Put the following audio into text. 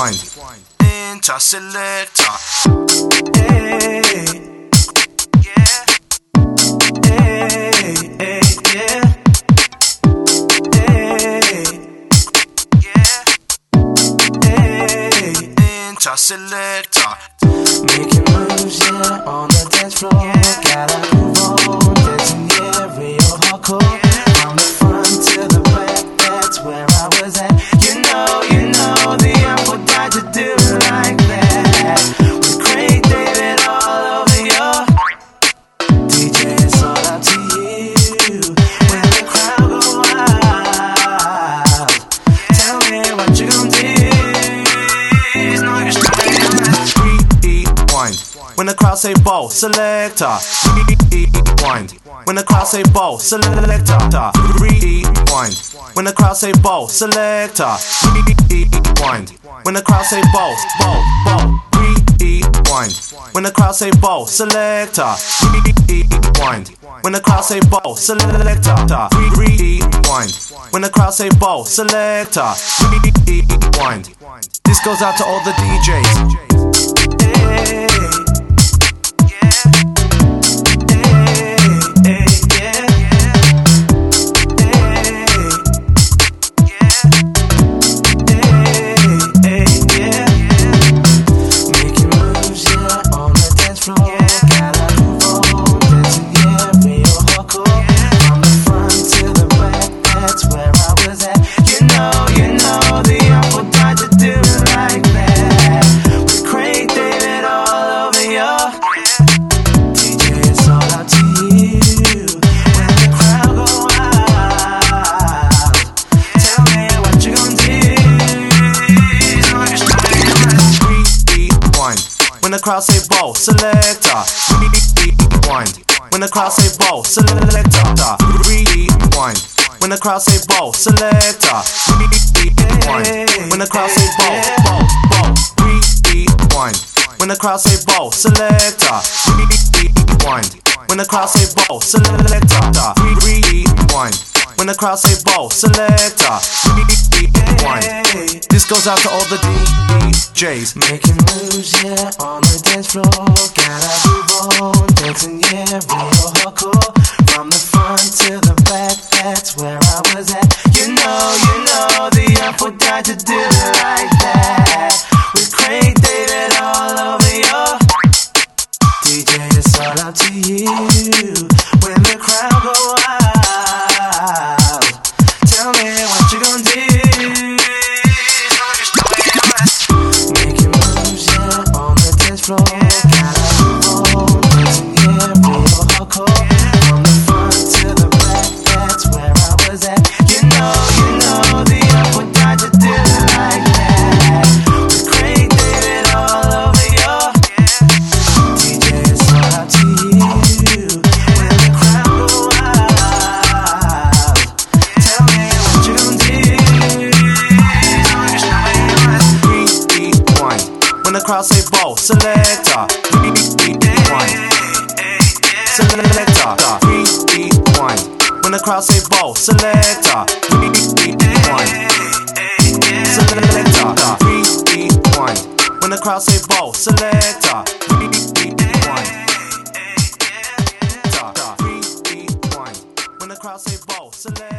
Interselector. Hey, yeah. Hey, hey, yeah. Hey, yeah. Hey, Interselector. Making moves, yeah, on the dance floor. Gotta move on, dancing, yeah, real hardcore. From the front to the back, that's where I was at. You know, the apple died to do it like that. With Craig David all over your DJ, it's all up to you. When the crowd go wild, tell me what you gon' do. It's not your style. Rewind. When the crowd say ball, selector. Rewind. When the crowd say ball, selector. Rewind. When the crowd say ball, selector. Rewind. When the crowd say ball. Rewind. When the crowd say ball, selector. Rewind. When the crowd say ball, selector. Rewind. When the crowd say ball, selector. Rewind. This goes out to all the DJs. Hey. When the crowd say ball, selector. Rewind. When the crowd say ball, selector. Rewind. When the crowd say ball, selector. Rewind. When the crowd say ball. Rewind. When the crowd say ball, selector. Rewind. When the crowd say ball, selector. Rewind. When the crowd say ball, selector. Rewind. This goes out to all the DJs. Making moves, yeah, on the dance floor. Gotta move on, dancing, yeah, real hardcore. From the front to the back, that's where I was at. You know, the apple died to do it like that. With Craig David all over your DJ, it's all up to you. When the crowd go wild, tell me what you gon' do. Making moves, yeah, on the dance floor. Gotta move on, dancing, yeah, real hardcore. From the front to the back, that's where I was at. You know, the apple died to do it like that. With Craig David all over your DJ, it's all up to you. When the crowd go wild, tell me what you gon' do. Rewind. When the crowd say ball, selector. Rewind. Selector. Rewind. When the crowd say ball, selector. Rewind. Selector. Rewind. When the crowd say ball, selector. Rewind. Rewind. When the crowd say ball, selector.